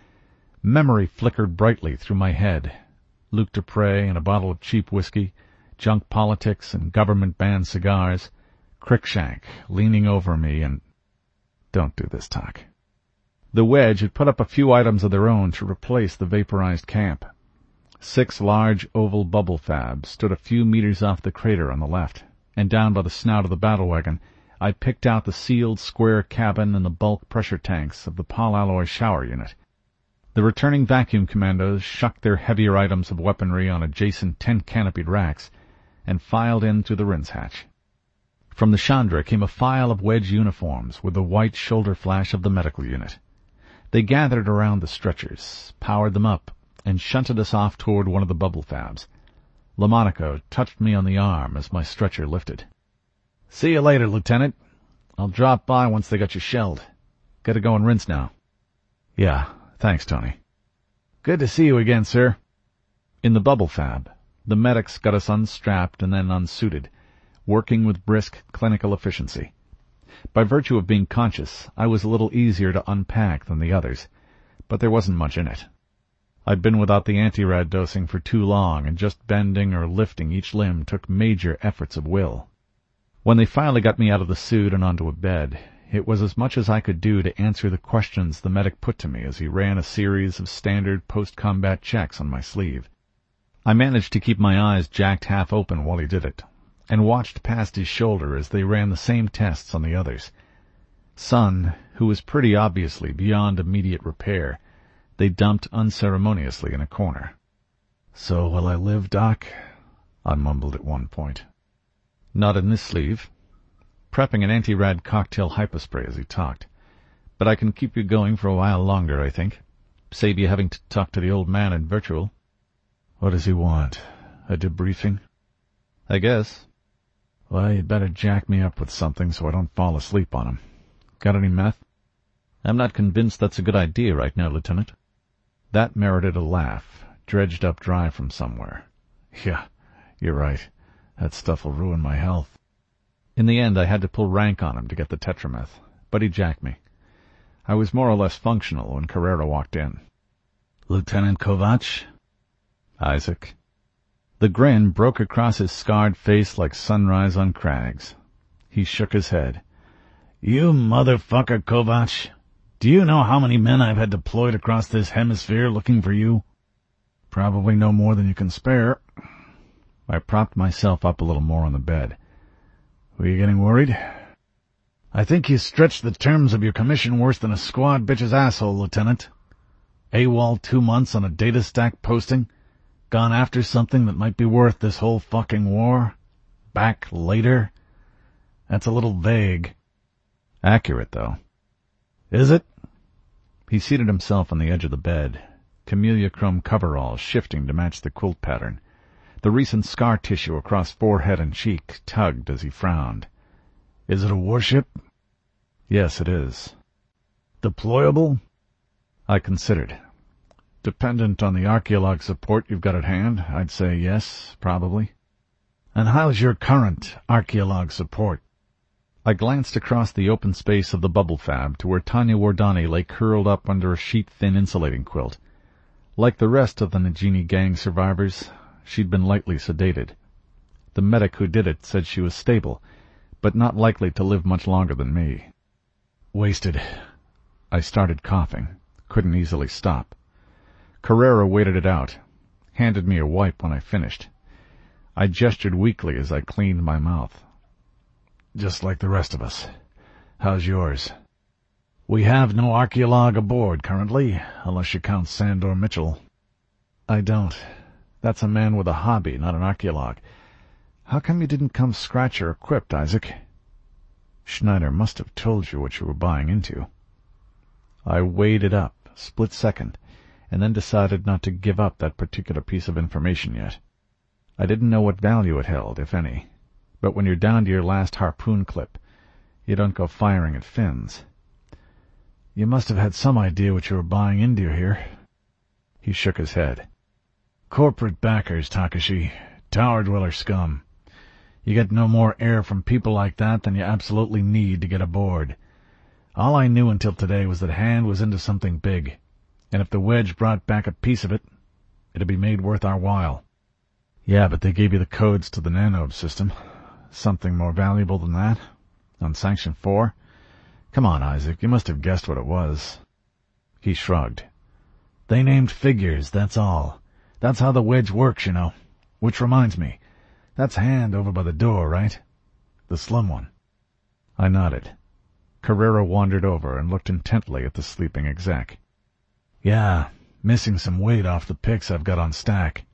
Memory flickered brightly through my head. Luc Dupre and a bottle of cheap whiskey, junk politics and government-banned cigars, Crickshank leaning over me, and... Don't do this, Talk. The Wedge had put up a few items of their own to replace the vaporized camp. Six large oval bubble fabs stood a few meters off the crater on the left, and down by the snout of the battle wagon, I picked out the sealed square cabin and the bulk pressure tanks of the polyalloy shower unit. The returning vacuum commandos shucked their heavier items of weaponry on adjacent tent-canopied racks and filed in through the rinse hatch. From the Chandra came a file of Wedge uniforms with the white shoulder flash of the medical unit. They gathered around the stretchers, powered them up, and shunted us off toward one of the bubble fabs. Lamonaco touched me on the arm as my stretcher lifted. "See you later, Lieutenant. I'll drop by once they got you shelled. Gotta go and rinse now." "Yeah, thanks, Tony." "Good to see you again, sir." In the bubble fab, the medics got us unstrapped and then unsuited, working with brisk clinical efficiency. By virtue of being conscious, I was a little easier to unpack than the others, but there wasn't much in it. I'd been without the anti-rad dosing for too long, and just bending or lifting each limb took major efforts of will. When they finally got me out of the suit and onto a bed, it was as much as I could do to answer the questions the medic put to me as he ran a series of standard post-combat checks on my sleeve. I managed to keep my eyes jacked half open while he did it, and watched past his shoulder as they ran the same tests on the others. Son, who was pretty obviously beyond immediate repair, they dumped unceremoniously in a corner. "So will I live, Doc?" I mumbled at one point. "Not in this sleeve." Prepping an anti-rad cocktail hypospray as he talked. "But I can keep you going for a while longer, I think. Save you having to talk to the old man in virtual." "What does he want? A debriefing?" "I guess." "Well, you'd better jack me up with something so I don't fall asleep on him. Got any meth?" "I'm not convinced that's a good idea right now, Lieutenant." That merited a laugh, dredged up dry from somewhere. "Yeah, you're right. That stuff will ruin my health." In the end, I had to pull rank on him to get the tetrameth, but he jacked me. I was more or less functional when Carrera walked in. "Lieutenant Kovac?" "Isaac." The grin broke across his scarred face like sunrise on crags. He shook his head. "You motherfucker, Kovac. Do you know how many men I've had deployed across this hemisphere looking for you?" "Probably no more than you can spare." I propped myself up a little more on the bed. "Were you getting worried?" "I think you stretched the terms of your commission worse than a squad bitch's asshole, Lieutenant. AWOL two months on a data stack posting. Gone after something that might be worth this whole fucking war. Back later. That's a little vague." "Accurate, though." "Is it?" He seated himself on the edge of the bed, chameleochrome coveralls shifting to match the quilt pattern. The recent scar tissue across forehead and cheek tugged as he frowned. "Is it a warship?" "Yes, it is." "Deployable?" I considered. "Dependent on the archaeolog support you've got at hand, I'd say yes, probably." "And how's your current archaeolog support?" I glanced across the open space of the bubble fab to where Tanya Wardani lay curled up under a sheet-thin insulating quilt. Like the rest of the Nagini gang survivors, she'd been lightly sedated. The medic who did it said she was stable, but not likely to live much longer than me. Wasted. I started coughing. Couldn't easily stop. Carrera waited it out. Handed me a wipe when I finished. I gestured weakly as I cleaned my mouth. Just like the rest of us. How's yours? We have no archaeolog aboard currently, unless you count Sandor Mitchell. I don't. That's a man with a hobby, not an archaeolog. How come you didn't come scratcher equipped, Isaac? Schneider must have told you what you were buying into. I weighed it up, split second, and then decided not to give up that particular piece of information yet. I didn't know what value it held, if any. But when you're down to your last harpoon clip, you don't go firing at fins. You must have had some idea what you were buying into here. He shook his head. Corporate backers, Takashi. Tower dweller scum. You get no more air from people like that than you absolutely need to get aboard. All I knew until today was that Hand was into something big, and if the Wedge brought back a piece of it, it'd be made worth our while. Yeah, but they gave you the codes to the Nanobe system. Something more valuable than that? On Sanction four? Come on, Isaac, you must have guessed what it was. He shrugged. They named figures, that's all. That's how the Wedge works, you know. Which reminds me, that's Hand over by the door, right? The slim one. I nodded. Carrera wandered over and looked intently at the sleeping exec. Yeah, missing some weight off the picks I've got on stack.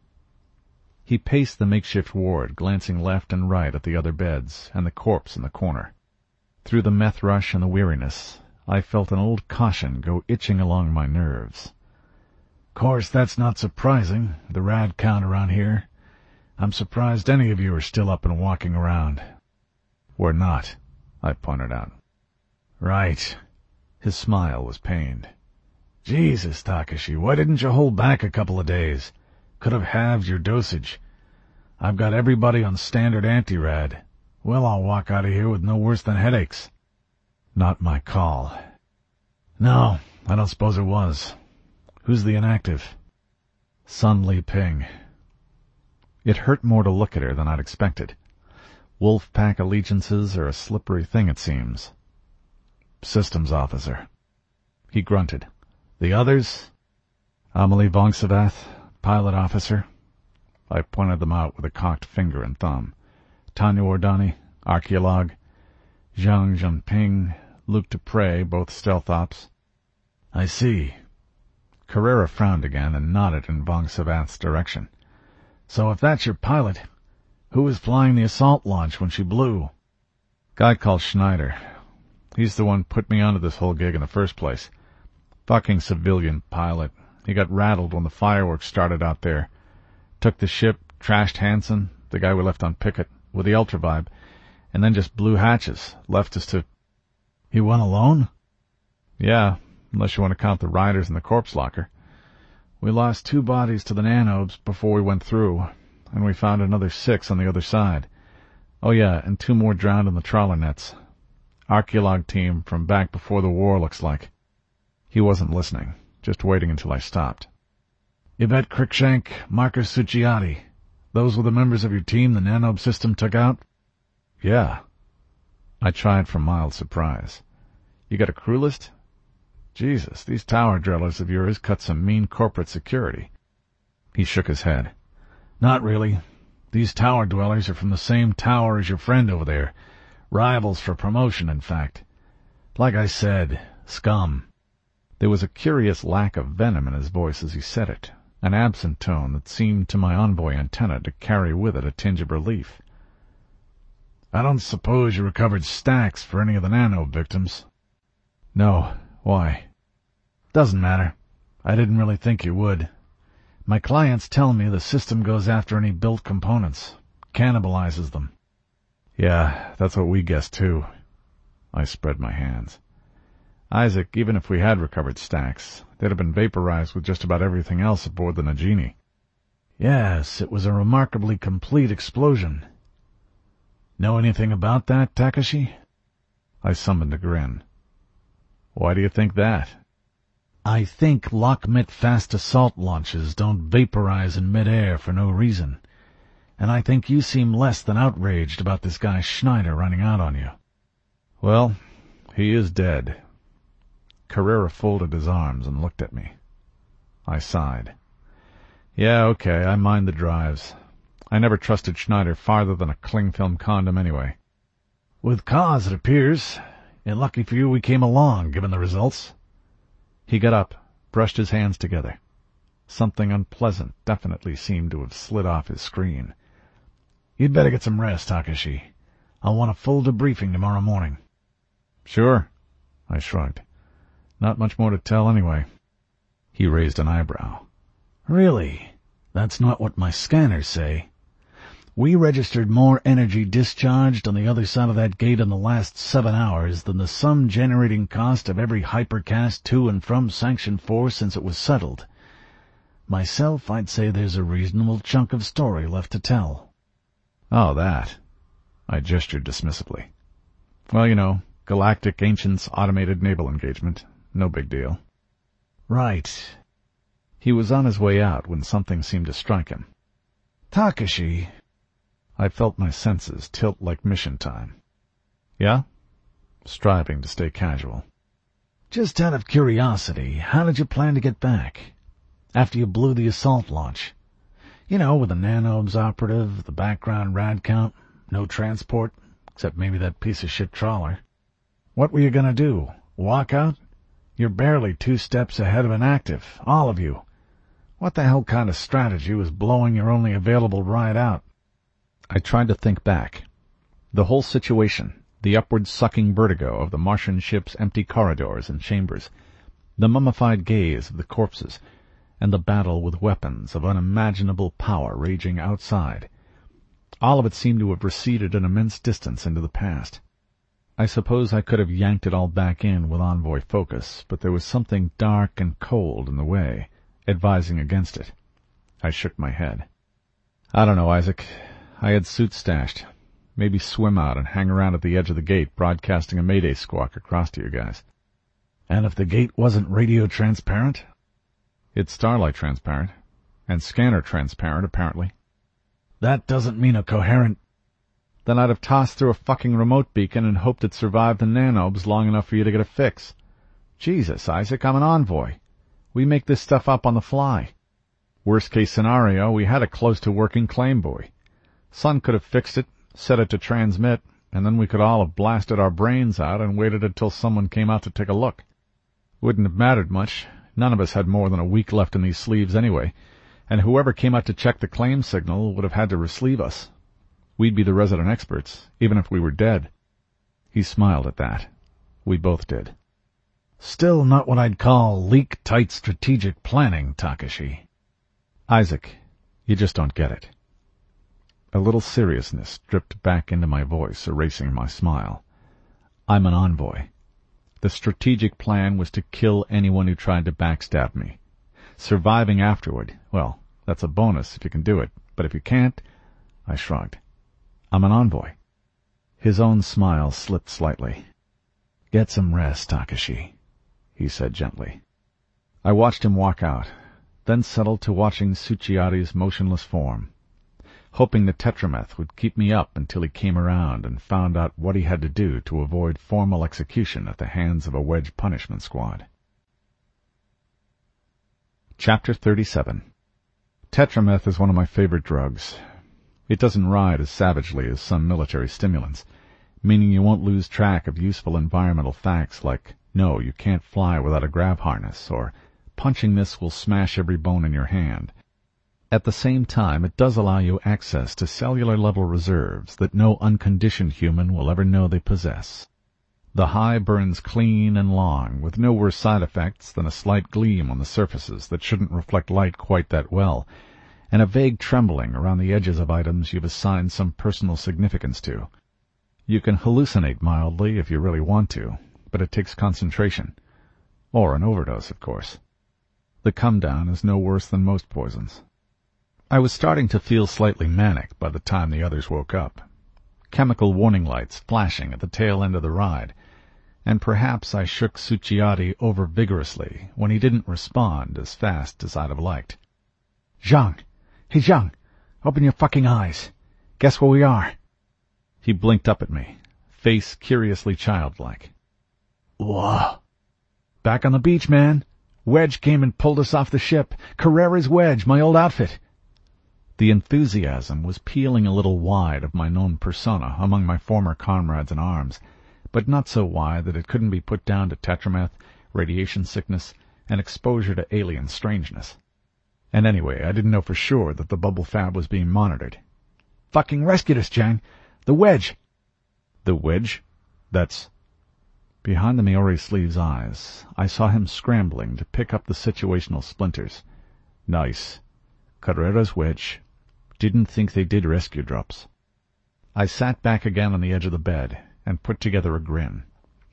He paced the makeshift ward, glancing left and right at the other beds and the corpse in the corner. Through the meth rush and the weariness, I felt an old caution go itching along my nerves. Course, that's not surprising, the rad count around here. I'm surprised any of you are still up and walking around. We're not, I pointed out. Right. His smile was pained. Jesus, Takashi, why didn't you hold back a couple of days? Could have halved your dosage. I've got everybody on standard anti-rad. Well, I'll walk out of here with no worse than headaches. Not my call. No, I don't suppose it was. Who's the inactive? Sun Li Ping. It hurt more to look at her than I'd expected. Wolf pack allegiances are a slippery thing, it seems. Systems officer. He grunted. The others? Amelie Vongsavath, pilot officer. I pointed them out with a cocked finger and thumb. Tanya Wardani, archaeolog. Zhang Zhenping, Luke Dupre, both stealth ops. I see. Carrera frowned again and nodded in Vongsavath's direction. So if that's your pilot, who was flying the assault launch when she blew? Guy called Schneider. He's the one put me onto this whole gig in the first place. Fucking civilian pilot. He got rattled when the fireworks started out there. Took the ship, trashed Hansen, the guy we left on picket, with the ultravibe, and then just blew hatches, left us to... He went alone? Yeah, unless you want to count the riders in the corpse locker. We lost two bodies to the nanobes before we went through, and we found another six on the other side. Oh yeah, and two more drowned in the trawler nets. Archaeolog team from back before the war, looks like. He wasn't listening, just waiting until I stopped. Yvette Cruikshank, Marcus Succiati. Those were the members of your team the nanobe system took out? Yeah. I tried for mild surprise. You got a crew list? Jesus, these tower drillers of yours cut some mean corporate security. He shook his head. Not really. These tower dwellers are from the same tower as your friend over there. Rivals for promotion, in fact. Like I said, scum. There was a curious lack of venom in his voice as he said it, an absent tone that seemed to my envoy antenna to carry with it a tinge of relief. I don't suppose you recovered stacks for any of the nanobe victims? No. Why? Doesn't matter. I didn't really think you would. My clients tell me the system goes after any built components, cannibalizes them. Yeah, that's what we guessed too. I spread my hands. Isaac, even if we had recovered stacks, they'd have been vaporized with just about everything else aboard the Nagini. Yes, it was a remarkably complete explosion. Know anything about that, Takashi? I summoned a grin. Why do you think that? I think Lockmit fast assault launches don't vaporize in midair for no reason. and I think you seem less than outraged about this guy Schneider running out on you. Well, he is dead. Carrera folded his arms and looked at me. I sighed. Yeah, okay, I mind the drives. I never trusted Schneider farther than a cling film condom anyway. With cause, it appears. And lucky for you we came along, given the results. He got up, brushed his hands together. Something unpleasant definitely seemed to have slid off his screen. You'd better get some rest, Takashi. I'll want a full debriefing tomorrow morning. Sure, I shrugged. Not much more to tell anyway. He raised an eyebrow. Really? That's not what my scanners say. We registered more energy discharged on the other side of that gate in the last seven hours than the sum generating cost of every hypercast to and from Sanction four since it was settled. Myself, I'd say there's a reasonable chunk of story left to tell. Oh, that. I gestured dismissively. Well, you know, Galactic Ancients Automated Naval Engagement. No big deal. Right. He was on his way out when something seemed to strike him. Takashi. I felt my senses tilt like mission time. Yeah? Striving to stay casual. Just out of curiosity, how did you plan to get back? After you blew the assault launch. You know, with the Nanobes operative, the background rad count, no transport, except maybe that piece of shit trawler. What were you gonna do? Walk out? You're barely two steps ahead of an active, all of you. What the hell kind of strategy was blowing your only available ride out? I tried to think back. The whole situation, the upward-sucking vertigo of the Martian ship's empty corridors and chambers, the mummified gaze of the corpses, and the battle with weapons of unimaginable power raging outside. All of it seemed to have receded an immense distance into the past. I suppose I could have yanked it all back in with envoy focus, but there was something dark and cold in the way, advising against it. I shook my head. I don't know, Isaac. I had suits stashed. Maybe swim out and hang around at the edge of the gate, broadcasting a mayday squawk across to you guys. And if the gate wasn't radio transparent? It's starlight transparent. And scanner transparent, apparently. That doesn't mean a coherent... Then I'd have tossed through a fucking remote beacon and hoped it survived the nanobes long enough for you to get a fix. Jesus, Isaac, I'm an envoy. We make this stuff up on the fly. Worst case scenario, we had a close-to-working claim buoy. Sun could have fixed it, set it to transmit, and then we could all have blasted our brains out and waited until someone came out to take a look. Wouldn't have mattered much. None of us had more than a week left in these sleeves anyway, and whoever came out to check the claim signal would have had to resleeve us. We'd be the resident experts, even if we were dead. He smiled at that. We both did. Still not what I'd call leak-tight strategic planning, Takashi. Isaac, you just don't get it. A little seriousness dripped back into my voice, erasing my smile. I'm an envoy. The strategic plan was to kill anyone who tried to backstab me. Surviving afterward, well, that's a bonus if you can do it, but if you can't, I shrugged. I'm an envoy. His own smile slipped slightly. Get some rest, Takashi, he said gently. I watched him walk out, then settled to watching Suchiati's motionless form, hoping the tetrameth would keep me up until he came around and found out what he had to do to avoid formal execution at the hands of a wedge punishment squad. Chapter thirty-seven. Tetrameth is one of my favorite drugs. It doesn't ride as savagely as some military stimulants, meaning you won't lose track of useful environmental facts like, no, you can't fly without a grav harness, or punching this will smash every bone in your hand. At the same time, it does allow you access to cellular-level reserves that no unconditioned human will ever know they possess. The high burns clean and long, with no worse side effects than a slight gleam on the surfaces that shouldn't reflect light quite that well, and a vague trembling around the edges of items you've assigned some personal significance to. You can hallucinate mildly if you really want to, but it takes concentration. Or an overdose, of course. The come-down is no worse than most poisons. I was starting to feel slightly manic by the time the others woke up. Chemical warning lights flashing at the tail end of the ride, and perhaps I shook Suchiati over vigorously when he didn't respond as fast as I'd have liked. Zhang! Hey, Zhang! Open your fucking eyes. Guess where we are? He blinked up at me, face curiously childlike. Whoa. Back on the beach, man. Wedge came and pulled us off the ship. Carrera's Wedge, my old outfit. The enthusiasm was peeling a little wide of my known persona among my former comrades in arms, but not so wide that it couldn't be put down to tetrameth, radiation sickness, and exposure to alien strangeness. And anyway, I didn't know for sure that the bubble fab was being monitored. Fucking rescued us, Jang. The Wedge. The Wedge? That's... Behind the Maori sleeve's eyes, I saw him scrambling to pick up the situational splinters. Nice. Carrera's Wedge. Didn't think they did rescue drops. I sat back again on the edge of the bed and put together a grin.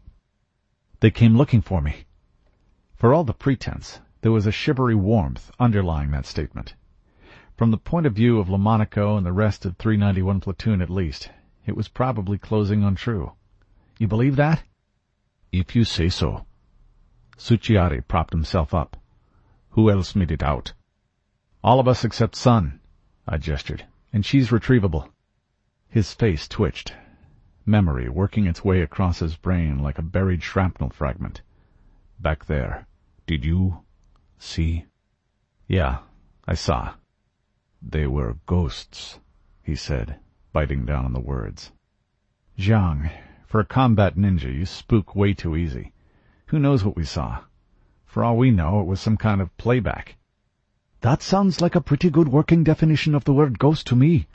They came looking for me. For all the pretense, there was a shivery warmth underlying that statement. From the point of view of Lamonaco and the rest of three ninety-one Platoon at least, it was probably closing on true. You believe that? If you say so. Suchiari propped himself up. Who else made it out? All of us except Sun, I gestured, and she's retrievable. His face twitched, memory working its way across his brain like a buried shrapnel fragment. Back there. Did you see? Yeah, I saw. They were ghosts, he said, biting down on the words. Zhang, for a combat ninja, you spook way too easy. Who knows what we saw? For all we know, it was some kind of playback. That sounds like a pretty good working definition of the word ghost to me.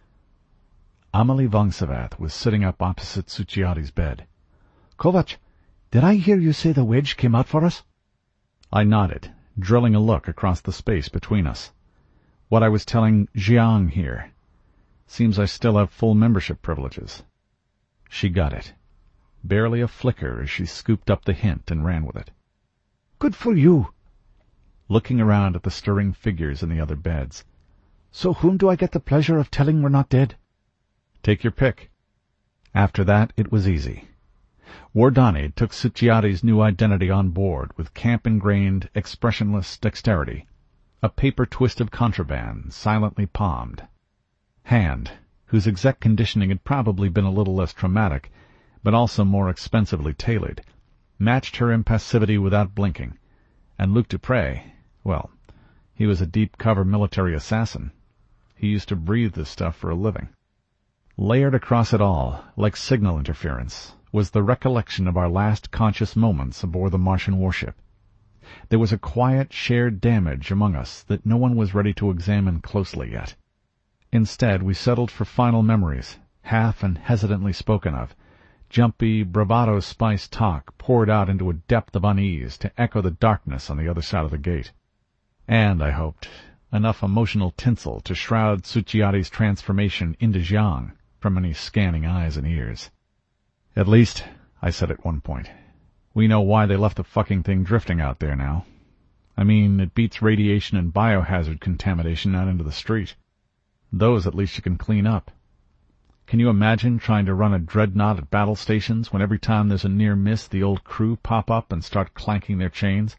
Amalie Vangsavath was sitting up opposite Suchiari's bed. Kovac, did I hear you say the Wedge came out for us? I nodded, drilling a look across the space between us. What I was telling Jiang here. Seems I still have full membership privileges. She got it. Barely a flicker as she scooped up the hint and ran with it. Good for you. Looking around at the stirring figures in the other beds. So whom do I get the pleasure of telling we're not dead? Take your pick. After that, it was easy. Wardani took Suchiari's new identity on board with camp-ingrained, expressionless dexterity, a paper twist of contraband silently palmed. Hand, whose exec conditioning had probably been a little less traumatic, but also more expensively tailored, matched her impassivity without blinking, and Luc Dupre, well, he was a deep-cover military assassin. He used to breathe this stuff for a living. Layered across it all, like signal interference, was the recollection of our last conscious moments aboard the Martian warship. There was a quiet, shared damage among us that no one was ready to examine closely yet. Instead, we settled for final memories, half and hesitantly spoken of, jumpy, bravado-spiced talk poured out into a depth of unease to echo the darkness on the other side of the gate. And, I hoped, enough emotional tinsel to shroud Suchiari's transformation into Jiang from any scanning eyes and ears. At least, I said at one point, we know why they left the fucking thing drifting out there now. I mean, it beats radiation and biohazard contamination out into the street. Those at least you can clean up. Can you imagine trying to run a dreadnought at battle stations when every time there's a near miss the old crew pop up and start clanking their chains?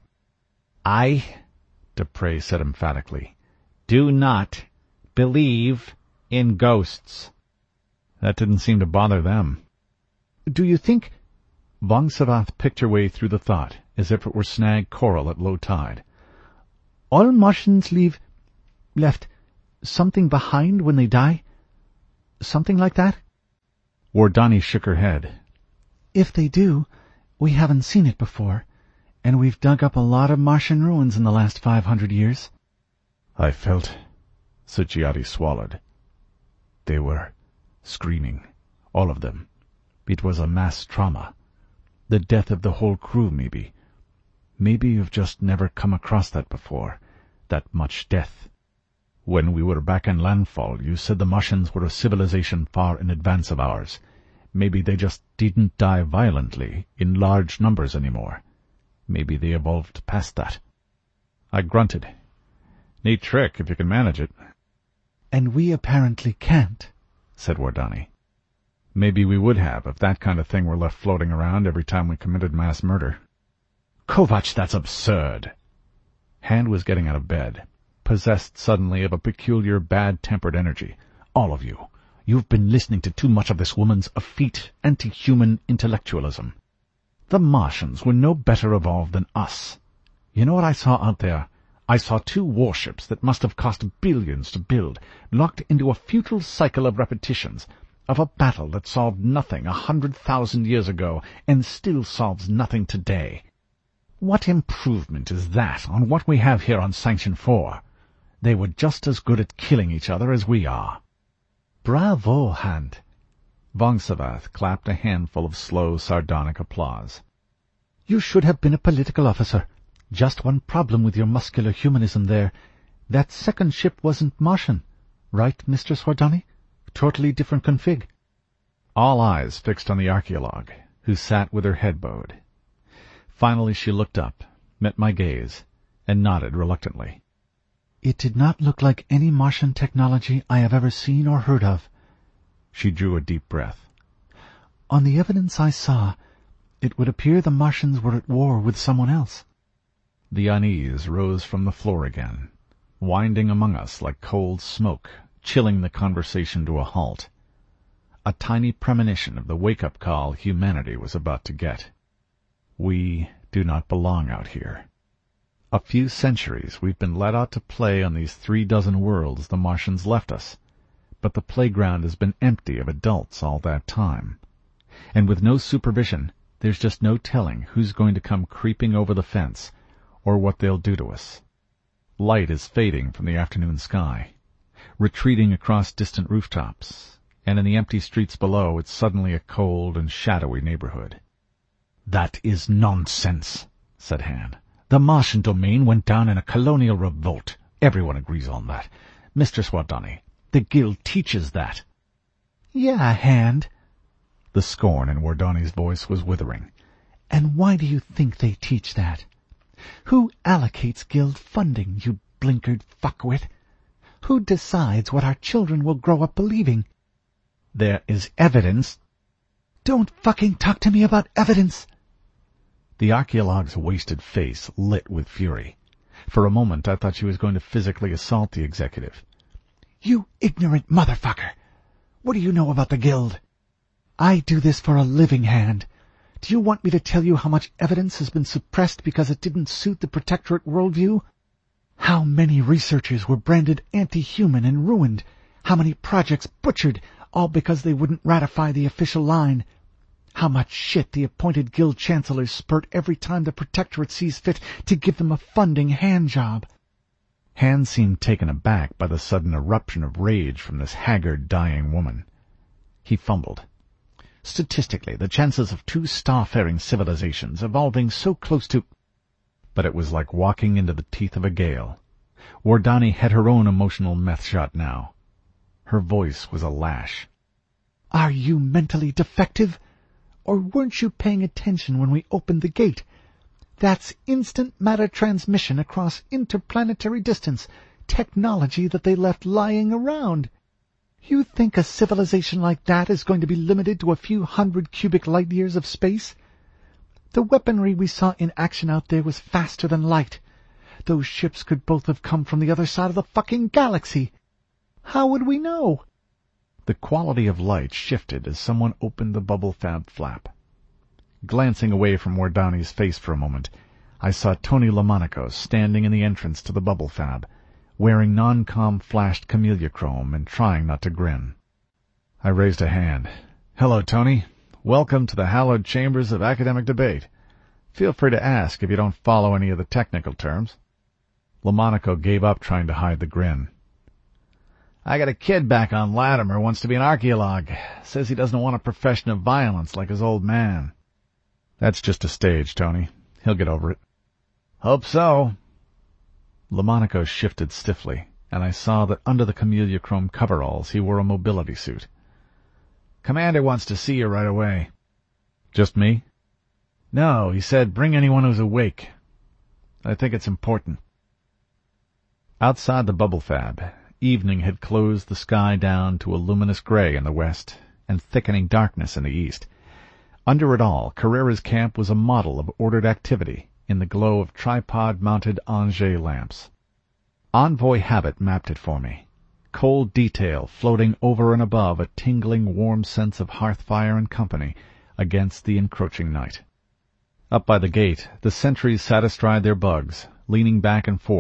I, Dupre said emphatically, do not believe in ghosts. That didn't seem to bother them. Do you think... Vangsavath picked her way through the thought, as if it were snagged coral at low tide. All Martians leave... left something behind when they die? Something like that? Wardani shook her head. If they do, we haven't seen it before, and we've dug up a lot of Martian ruins in the last five hundred years. I felt... Suchiari swallowed. They were screaming, all of them. It was a mass trauma. The death of the whole crew, maybe. Maybe you've just never come across that before, that much death. When we were back in landfall, you said the Martians were a civilization far in advance of ours. Maybe they just didn't die violently, in large numbers anymore. Maybe they evolved past that. I grunted. Neat trick, if you can manage it. And we apparently can't, said Wardani. Maybe we would have if that kind of thing were left floating around every time we committed mass murder. Kovac, that's absurd. Hand was getting out of bed. possessed suddenly of a peculiar bad-tempered energy. "All of you, you've been listening to too much of this woman's effete, anti-human intellectualism. The Martians were no better evolved than us. You know what I saw out there? I saw two warships that must have cost billions to build, locked into a futile cycle of repetitions, of a battle that solved nothing a hundred thousand years ago and still solves nothing today. What improvement is that on what we have here on Sanction four? They were just as good at killing each other as we are." "Bravo, Hand." Vongsavath clapped a handful of slow, sardonic applause. "You should have been a political officer. Just one problem with your muscular humanism there. That second ship wasn't Martian. Right, Mister Swardani? Totally different config." All eyes fixed on the archaeologue, who sat with her head bowed. Finally she looked up, met my gaze, and nodded reluctantly. "It did not look like any Martian technology I have ever seen or heard of." She drew a deep breath. "On the evidence I saw, it would appear the Martians were at war with someone else." The unease rose from the floor again, winding among us like cold smoke, chilling the conversation to a halt. A tiny premonition of the wake-up call humanity was about to get. We do not belong out here. A few centuries we've been let out to play on these three dozen worlds the Martians left us, but the playground has been empty of adults all that time. And with no supervision, there's just no telling who's going to come creeping over the fence, or what they'll do to us. Light is fading from the afternoon sky, retreating across distant rooftops, and in the empty streets below it's suddenly a cold and shadowy neighborhood. "That is nonsense," said Hand. "The Martian domain went down in a colonial revolt. Everyone agrees on that. Mister Swardani, the Guild teaches that." "Yeah, Hand." The scorn in Wardani's voice was withering. "And why do you think they teach that? Who allocates Guild funding, you blinkered fuckwit? Who decides what our children will grow up believing? There is evidence." "Don't fucking talk to me about evidence." The archaeologue's wasted face lit with fury. For a moment I thought she was going to physically assault the executive. "You ignorant motherfucker! What do you know about the Guild? I do this for a living, Hand. Do you want me to tell you how much evidence has been suppressed because it didn't suit the Protectorate worldview? How many researchers were branded anti-human and ruined? How many projects butchered, all because they wouldn't ratify the official line? How much shit the appointed Guild Chancellors spurt every time the Protectorate sees fit to give them a funding hand job?" Hand seemed taken aback by the sudden eruption of rage from this haggard, dying woman. He fumbled. "Statistically, the chances of two star-faring civilizations evolving so close to—" But it was like walking into the teeth of a gale. Wardani had her own emotional meth shot now. Her voice was a lash. "Are you mentally defective? Or weren't you paying attention when we opened the gate? That's instant matter transmission across interplanetary distance, technology that they left lying around. You think a civilization like that is going to be limited to a few hundred cubic light-years of space? The weaponry we saw in action out there was faster than light. Those ships could both have come from the other side of the fucking galaxy. How would we know?" The quality of light shifted as someone opened the bubble fab flap. Glancing away from Wardani's face for a moment, I saw Tony Lamonaco standing in the entrance to the bubble fab, wearing non-com flashed chameleochrome and trying not to grin. I raised a hand. "Hello, Tony. Welcome to the hallowed chambers of academic debate. Feel free to ask if you don't follow any of the technical terms." Lamonaco gave up trying to hide the grin. "I got a kid back on Latimer who wants to be an archaeologue. Says he doesn't want a profession of violence like his old man." "That's just a stage, Tony. He'll get over it." "Hope so." Lamonaco shifted stiffly, and I saw that under the chameleochrome coveralls he wore a mobility suit. "Commander wants to see you right away." "Just me?" "No, he said bring anyone who's awake. I think it's important." Outside the bubble fab, evening had closed the sky down to a luminous gray in the west and thickening darkness in the east. Under it all, Carrera's camp was a model of ordered activity in the glow of tripod-mounted Angers lamps. Envoy habit mapped it for me. Cold detail floating over and above a tingling warm sense of hearth fire and company against the encroaching night. Up by the gate, the sentries sat astride their bugs, leaning back and forth